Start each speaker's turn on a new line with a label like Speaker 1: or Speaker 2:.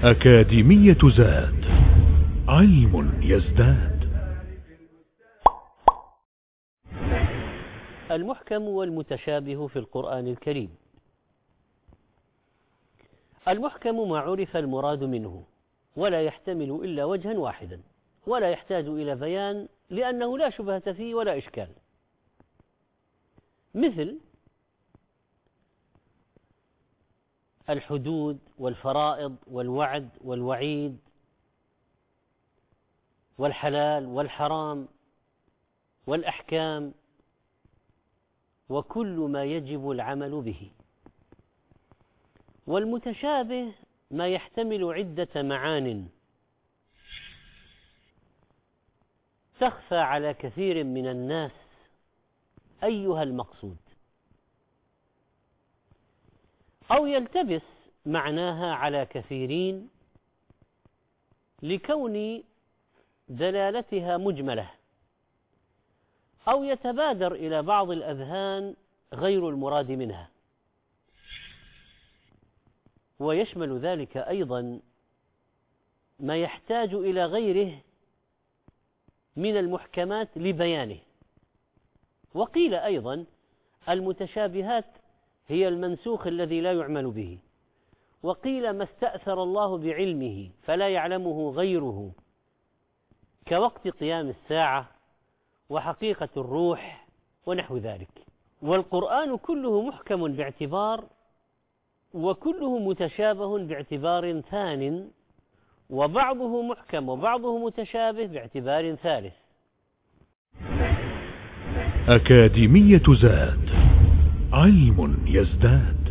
Speaker 1: أكاديمية زاد، علم يزداد.
Speaker 2: المحكم والمتشابه في القرآن الكريم. المحكم ما عرف المراد منه ولا يحتمل إلا وجها واحدا ولا يحتاج إلى بيان لأنه لا شبهة فيه ولا إشكال، مثل الحدود والفرائض والوعد والوعيد والحلال والحرام والأحكام وكل ما يجب العمل به. والمتشابه ما يحتمل عدة معان تخفى على كثير من الناس أيها المقصود، أو يلتبس معناها على كثيرين لكون دلالتها مجملة، أو يتبادر إلى بعض الأذهان غير المراد منها. ويشمل ذلك أيضا ما يحتاج إلى غيره من المحكمات لبيانه. وقيل أيضا المتشابهات هي المنسوخ الذي لا يعمل به، وقيل ما استأثر الله بعلمه فلا يعلمه غيره كوقت قيام الساعة وحقيقة الروح ونحو ذلك. والقرآن كله محكم باعتبار، وكله متشابه باعتبار ثان، وبعضه محكم وبعضه متشابه باعتبار ثالث.
Speaker 1: أكاديمية زاد، علم يزداد.